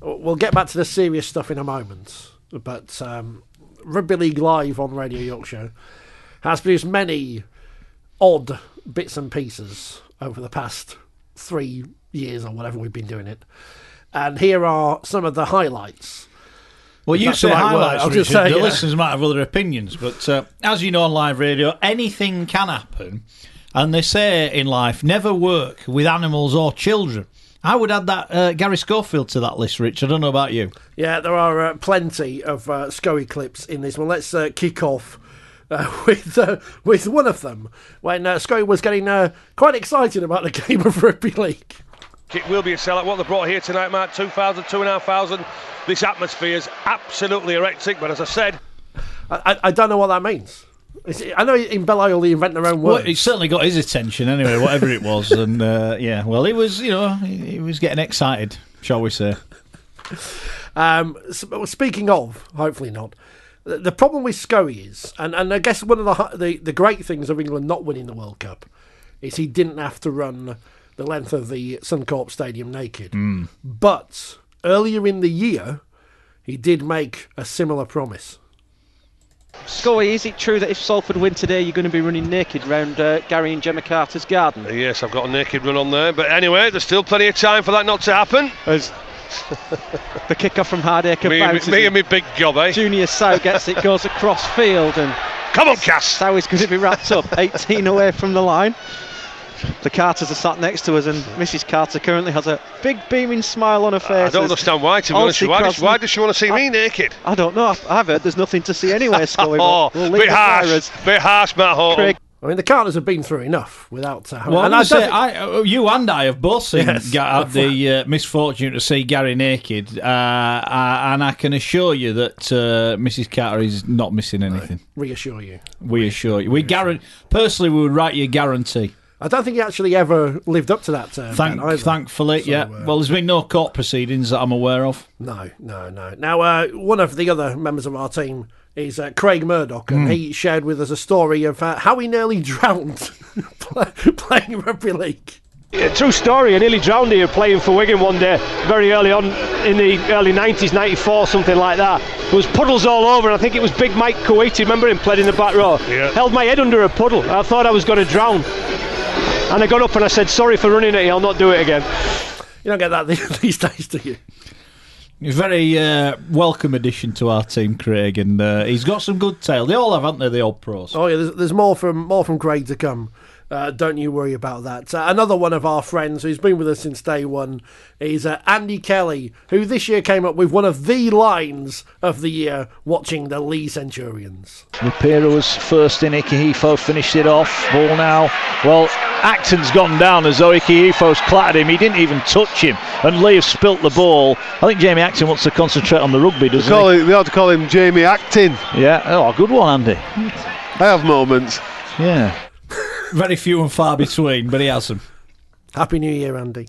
we'll get back to the serious stuff in a moment. But Rugby League Live on Radio Yorkshire has produced many odd bits and pieces over the past 3 years or whatever we've been doing it. And here are some of the highlights. Well, you say highlights, Richard. Say, the listeners might have other opinions, but as you know on live radio, anything can happen. And they say in life, never work with animals or children. I would add that Gary Schofield to that list, Rich. I don't know about you. Yeah, there are plenty of Scoey clips in this one. Let's kick off with one of them, when Scoey was getting quite excited about the game of rugby league. It will be a sellout. What they brought here tonight, Mark, 2,000, 2,500. This atmosphere is absolutely electric, but as I said... I don't know what that means. I know in Belle they invent their own words. Well, it certainly got his attention anyway, whatever it was. And well, he was getting excited, shall we say. Speaking of, hopefully not, the problem with Scoey is, and I guess one of the great things of England not winning the World Cup is he didn't have to run the length of the Suncorp Stadium naked. But earlier in the year, he did make a similar promise. Scoey, is it true that if Salford win today, you're going to be running naked round Gary and Gemma Carter's garden? Yes, I've got a naked run on there. But anyway, there's still plenty of time for that not to happen. As the kick-off from Hardacre bounces. Me and my big gob, eh? Junior Sow gets it, goes across field, and come on, Cass! Sow is going to be wrapped up, 18 away from the line. The Carters are sat next to us, and Mrs. Carter currently has a big beaming smile on her face. I don't understand why, to be honest. Why does she want to see me naked? I don't know. I've heard there's nothing to see anyway, Scully. Bit harsh, Matt Horton. Craig. I mean, the Carters have been through enough without... you and I have both seen had the misfortune to see Gary naked, and I can assure you that Mrs. Carter is not missing anything. Reassure you. We assure you. Personally, we would write you a guarantee. I don't think he actually ever lived up to that. Thankfully, so, yeah. Well, there's been no court proceedings that I'm aware of. No. Now, one of the other members of our team is Craig Murdoch, and he shared with us a story of how he nearly drowned playing rugby league. Yeah, true story. I nearly drowned here playing for Wigan one day, very early on in the early 90s, 94, something like that. There was puddles all over, and I think it was Big Mike Kuwaiti, remember him, played in the back row. Yeah. Held my head under a puddle. I thought I was going to drown. And I got up and I said, sorry for running at you, I'll not do it again. You don't get that these days, do you? A very welcome addition to our team, Craig, and he's got some good tale. They all have, haven't they, the old pros? Oh yeah, there's more from Craig to come. Don't you worry about that. Another one of our friends who's been with us since day one is Andy Kelly, who this year came up with one of the lines of the year watching the Lee Centurions. Rapira was first in, Ikehefo finished it off. Ball now. Well, Acton's gone down as though Ikehefo's clattered him. He didn't even touch him, and Lee have spilt the ball. I think Jamie Acton wants to concentrate on the rugby, doesn't he? We ought to call him Jamie Acton. Yeah, good one, Andy. I have moments. Yeah. Very few and far between, but he has them. Happy New Year, Andy.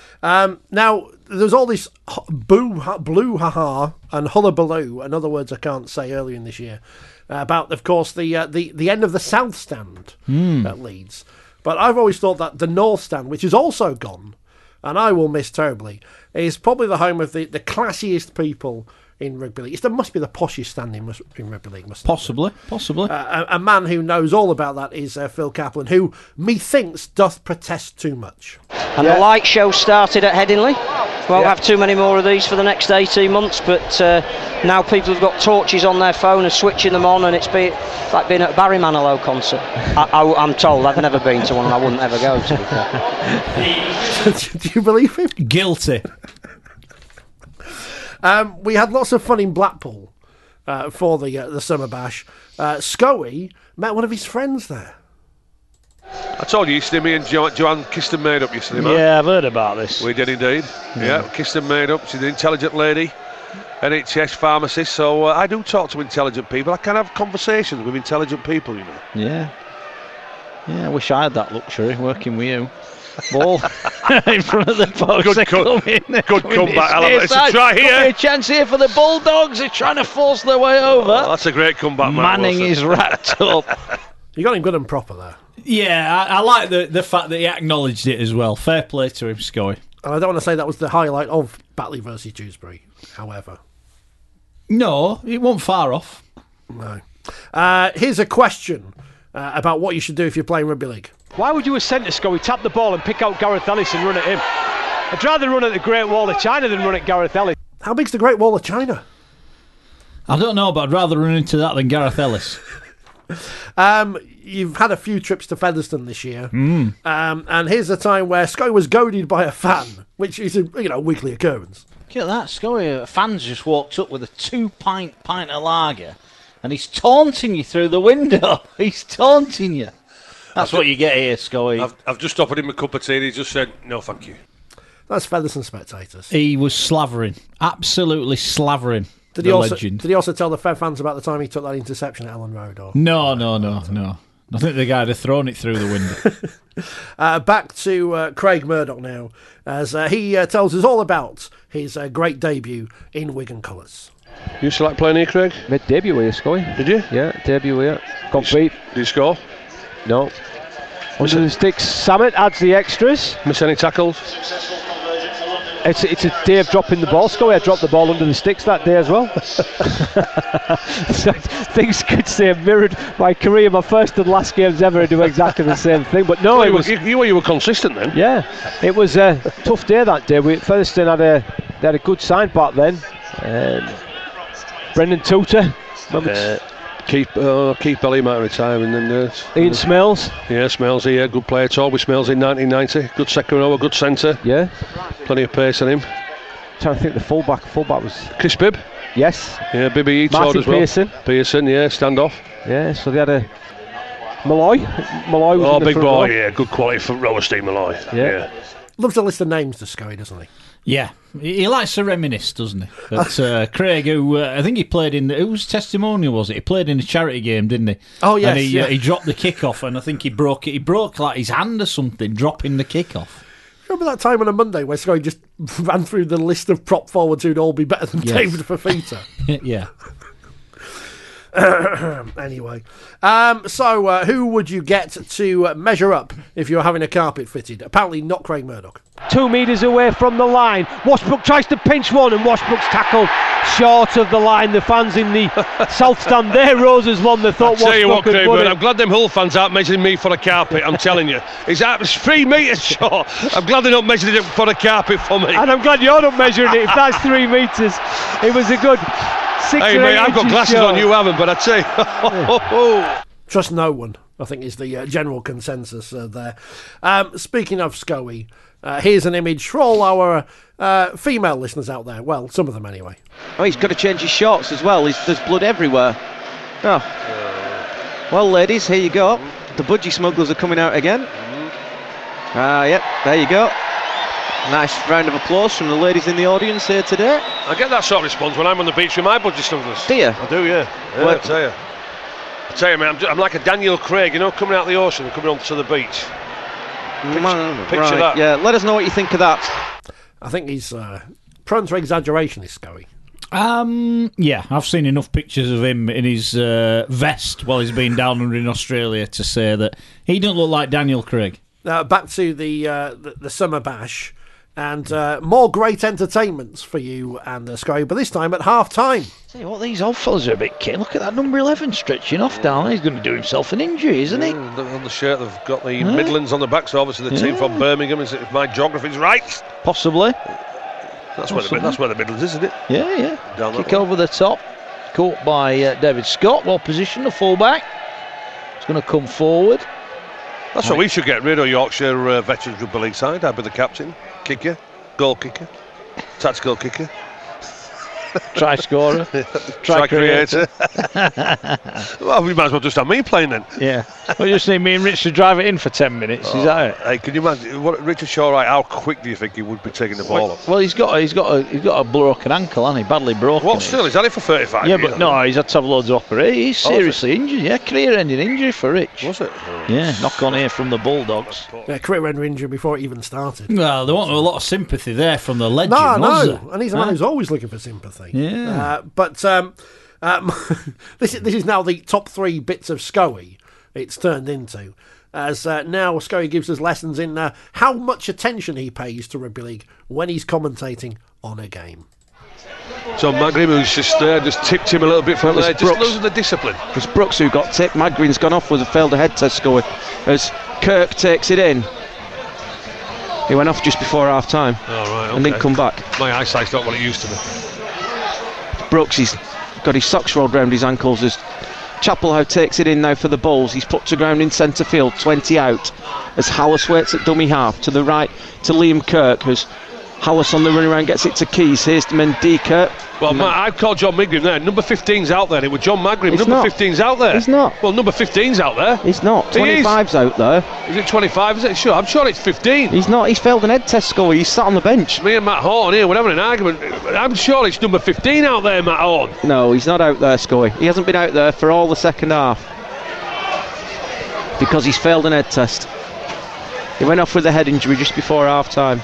Now, there's all this blue ha-ha and hullabaloo, and other words I can't say earlier in this year, about, of course, the end of the South Stand at Leeds. But I've always thought that the North Stand, which is also gone, and I will miss terribly, is probably the home of the classiest people in rugby league. It must be the poshest stand in rugby league. Possibly. A man who knows all about that is Phil Kaplan, who methinks doth protest too much. And the light show started at Headingley. Won't have too many more of these for the next 18 months, but now people have got torches on their phone and switching them on, and it's like being at a Barry Manilow concert. I'm told. I've never been to one, and I wouldn't ever go, to be fair. Do you believe him? Guilty. We had lots of fun in Blackpool for the Summer Bash. Scoey met one of his friends there. I told you yesterday, me and Joanne kissed and made up yesterday, man. Yeah, I've heard about this. We did indeed. Yeah, kissed and made up. She's an intelligent lady, NHS pharmacist, so I do talk to intelligent people. I can have conversations with intelligent people, you know. Yeah, I wish I had that luxury, working with you. Ball in front of the post. Good comeback, Alan. It's a try here. A chance here for the Bulldogs. They're trying to force their way over. Oh, that's a great comeback, Manning is wrapped up. You got him good and proper there. Yeah, I like the fact that he acknowledged it as well. Fair play to him, Scoey. And I don't want to say that was the highlight of Batley versus Dewsbury, however. No, it wasn't far off. No. Here's a question about what you should do if you're playing rugby league. Why would you as centre Scully tap the ball and pick out Gareth Ellis and run at him? I'd rather run at the Great Wall of China than run at Gareth Ellis. How big's the Great Wall of China? I don't know, but I'd rather run into that than Gareth Ellis. You've had a few trips to Featherstone this year, and here's a time where Scully was goaded by a fan, which is a weekly occurrence. Look at that, Scully. Fans just walked up with a 2-pint of lager, and he's taunting you through the window. He's taunting you. That's what you get here, Scully. I've just offered him a cup of tea and he just said, no, thank you. That's Featherstone spectators. He was slavering, absolutely slavering. Did legend. Did he also tell the Fed fans about the time he took that interception at Ellen Road? Or? No. I think the guy had thrown it through the window. Back to Craig Murdoch now, as he tells us all about his great debut in Wigan colours. You used to like playing here, Craig? Made debut here, Scully. Did you? Yeah, debut here. Got beat. Did you score? No. Under the sticks, Samet adds the extras. Miss any tackles? It's a day of dropping the ball. Scully, I dropped the ball under the sticks that day as well. So things could say mirrored my career. My first and last games ever do exactly the same thing. But no, Well, you were consistent then. Yeah, it was a tough day that day. Featherstone had a good side back then. Brendan Tutor. Keith Belly might retire and then Ian Smells. Yeah, Smellsy, yeah, good player. Toby Smells in 1990. Good second row, good centre. Yeah. Plenty of pace on him. Trying to think the fullback was Chris Bibb. Yes. Yeah, Bibby E toured Martin as well. Pearson, yeah, standoff. Yeah, so they had a Malloy was in the big front boy, row. yeah, good quality front rower, Steve Malloy. Yeah. Loves a list of names to Scully, doesn't he? Yeah, he likes to reminisce, doesn't he? But Craig, who I think he played in, whose testimonial was it? He played in a charity game, didn't he? Oh yes, and he dropped the kick-off, and I think he broke it. He broke like his hand or something, dropping the kick-off. Remember that time on a Monday where Scully just ran through the list of prop forwards who'd all be better than David Fafita? Yeah. Anyway, so who would you get to measure up if you were having a carpet fitted? Apparently not Craig Murdoch. 2 metres away from the line. Washbrook tries to pinch one and Washbrook's tackled short of the line. The fans in the south stand, there rose as one. They thought Tell you what, Washbrook had won Craig, it. I'm glad them Hull fans aren't measuring me for a carpet, I'm telling you. It's 3 metres short. I'm glad they're not measuring it for a carpet for me. And I'm glad you're not measuring it. If that's 3 metres, it was a good 6 Hey or 8 mate, I've got inches glasses short. on, you haven't, but I'd say Trust no one, I think, is the general consensus there. Speaking of Scully, here's an image for all our female listeners out there. Well, some of them anyway. Oh, he's got to change his shorts as well. There's blood everywhere. Oh. Well, ladies, here you go. The budgie smugglers are coming out again. Yep, there you go. Nice round of applause from the ladies in the audience here today. I get that sort of response when I'm on the beach with my budgie smugglers. Do you? I do, yeah. I tell you, mate, I'm like a Daniel Craig, coming out of the ocean and coming onto the beach. Picture that. Yeah, let us know what you think of that. I think he's prone to exaggeration, this Scully. Yeah, I've seen enough pictures of him in his vest while he's been down under in Australia to say that he don't look like Daniel Craig. Back to the summer bash. And more great entertainments for you and Scully, but this time at half-time. Tell you what, these old fellas are a bit keen. Look at that number 11 stretching off down there. He's going to do himself an injury, isn't he? On the shirt they've got the Midlands on the back, so obviously the team from Birmingham, if my geography's right. Possibly. That's where the Midlands is, isn't it? Yeah. Down Kick that way. over the top. Caught by David Scott. Well positioned, the fullback. He's going to come forward. That's what we should get rid of, Yorkshire Veterans Rugby League side. I'd be the captain, kicker, goal kicker, tactical kicker. Try scorer. Try creator. Well, we might as well just have me playing then. Yeah. We just need me and Rich to drive it in for 10 minutes. Is that it? Hey, can you imagine Richard Shaw? Right, how quick do you think he would be taking the ball up? Well, he's got a broken ankle, hasn't he? Badly broken. What? Still, he's had it for 35 Yeah, years. but no, he's had to have loads of operations. He's seriously injured. Yeah, career-ending injury for Rich. Was it? Yeah, knock on here from the Bulldogs. Yeah, career-ending injury before it even started. Well, there wasn't a lot of sympathy there from the legend, was there? And he's a man who's always looking for sympathy. Yeah. But this is now the top 3 bits of Scully it's turned into. as now Scully gives us lessons in how much attention he pays to rugby league when he's commentating on a game. So Magrin, who's just tipped him a little bit from there, just losing the discipline. It was Brooks who got tipped. Magrin's gone off with a failed head test score as Kirk takes it in. He went off just before half time and didn't come back. My eyesight's not what it used to be. Brooks, he's got his socks rolled round his ankles as Chapelhow takes it in now for the Bulls. He's put to ground in centre field, 20 out, as Hallis waits at dummy half to the right to Liam Kirk, as Hallis on the run around gets it to Keys. Here's to Mendika. Well, I've called John Magrin there. Number 15's out there. It was John Magrin. Number 15's out there. He's not. Well, number 15's out there. He's not. 25's out there. Is it 25? Is it? Sure, I'm sure it's 15. He's not. He's failed an head test score. He's sat on the bench. Me and Matt Horn here, we're having an argument. I'm sure it's number 15 out there, Matt Horn. No, he's not out there, Scully. He hasn't been out there for all the second half because he's failed an head test. He went off with a head injury just before half time.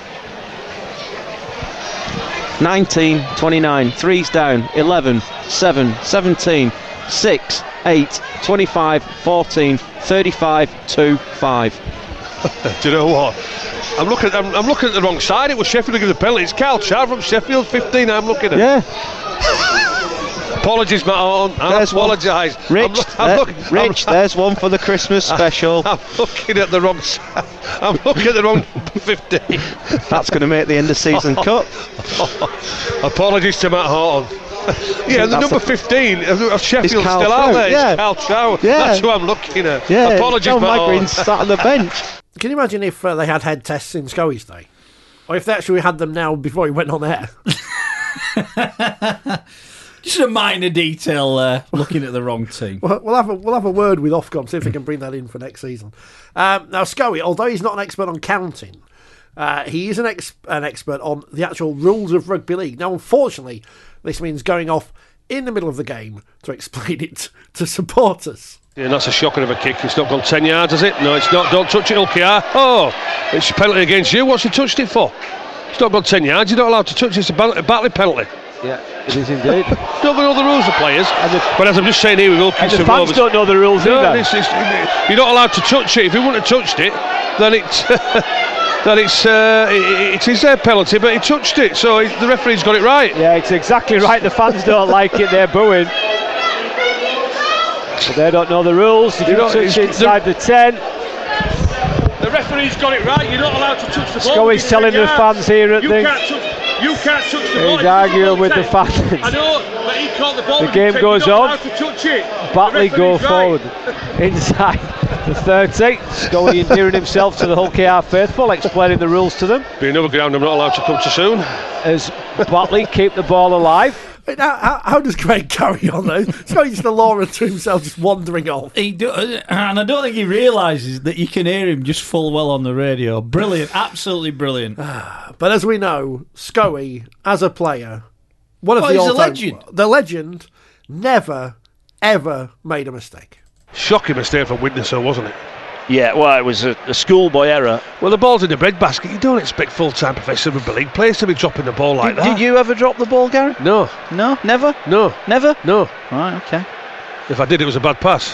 19, 29, 3's down, 11, 7, 17, 6, 8, 25, 14, 35, 2, 5. Do you know what? I'm looking at the wrong side. It was Sheffield to give the penalty. It's Carl Child from Sheffield, 15. I'm looking at. Yeah. Apologies, Matt Horn. I apologise. Rich, there's one for the Christmas special. I'm looking at the wrong side. I'm looking at the wrong 15. That's going to make the end of season cut. Apologies to Matt Horn. Yeah, the number 15 of Sheffield's still out there. Yeah. It's Carl Chow. Yeah. That's who I'm looking at. Yeah. Apologies, John Matt Horn. Magrin's sat on the bench. Can you imagine if they had head tests in Scully's day? Or if they actually had them now before he went on air? Just a minor detail looking at the wrong team. We'll have a word with Ofcom, see if they can bring that in for next season. Now, Scully, although he's not an expert on counting, he is an expert on the actual rules of rugby league. Now, unfortunately, this means going off in the middle of the game to explain it to supporters. Yeah, and that's a shocker of a kick. It's not gone 10 yards, has it? No, it's not. Don't touch it, Ulkiar. Oh, it's a penalty against you. What's he touched it for? It's not gone 10 yards. You're not allowed to touch it. It's a battling penalty. Yeah, it is indeed. Don't know the rules of players. But as I'm just saying here with Wilkinson, the fans don't know the rules either. You're not allowed to touch it. If he wouldn't have touched it, then it is their penalty. But he touched it, so the referee's got it right. Yeah, it's exactly right. The fans don't like it. They're booing. But they don't know the rules. If you touch it inside the 10. The referee's got it right. You're not allowed to touch the ball. Scully's telling the fans here at You can't touch the ball. He's arguing with the fans. I know, but he caught the ball. The game goes on. Batley go forward inside the 30. Scully endearing himself to the Hull KR faithful, explaining the rules to them. Be another ground I'm not allowed to come too soon. As Batley keep the ball alive. How does Craig carry on though? Scully's the law to himself, just wandering off. And I don't think he realises that you can hear him just full well on the radio. Brilliant, absolutely brilliant. But as we know, Scully, as a player, he's a legend. The legend never, ever made a mistake. Shocking mistake from Winterson, wasn't it? Yeah, well, it was a schoolboy error. Well, the ball's in the breadbasket. You don't expect full-time professional rugby league players to be dropping the ball like that. Did you ever drop the ball, Gary? No. No? Never? No. Never? No. Right, okay. If I did, it was a bad pass.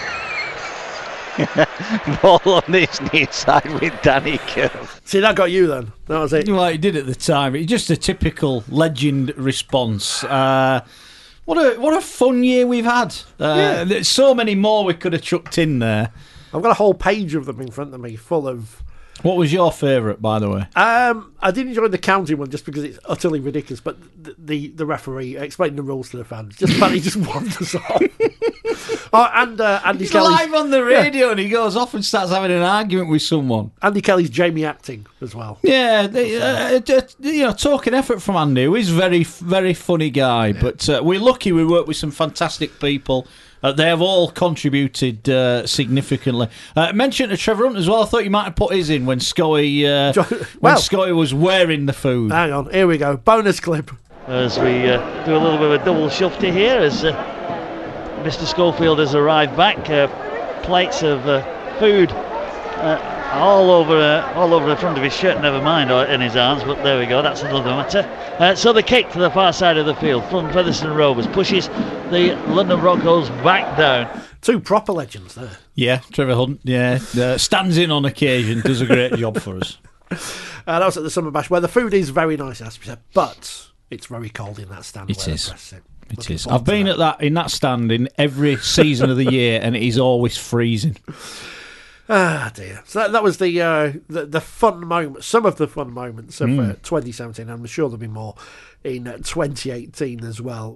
Ball on his near side with Danny Kirk. See, that got you then. That was it. Well, he did at the time. It's just a typical legend response. What a fun year we've had. There's so many more we could have chucked in there. I've got a whole page of them in front of me, full of. What was your favourite, by the way? I did enjoy the county one just because it's utterly ridiculous. But the referee explaining the rules to the fans, he just wanders off. And Andy He's Kelly's live on the radio and he goes off and starts having an argument with someone. Andy Kelly's Jamie acting as well. Yeah, token effort from Andy, who is very, very funny guy. Yeah. But we're lucky we work with some fantastic people. They have all contributed significantly. Mention to Trevor Hunt as well. I thought you might have put his in when Scully Scully was wearing the food. Hang on, here we go. Bonus clip. As we do a little bit of a double shufty here, as Mr. Schofield has arrived back. Plates of food all over the front of his shirt, never mind in his arms, but there we go, that's another matter. So the kick to the far side of the field from Featherstone Rovers pushes the London Broncos back down. Two proper legends there. Yeah, Trevor Hunt, stands in on occasion, does a great job for us. That was at the Summer Bash, where the food is very nice, as we said, but it's very cold in that stand. It is. It is. I've been at that in that stand in every season of the year, and it is always freezing. Ah dear. So that was the fun moment. Some of the fun moments of 2017. I'm sure there'll be more in 2018 as well.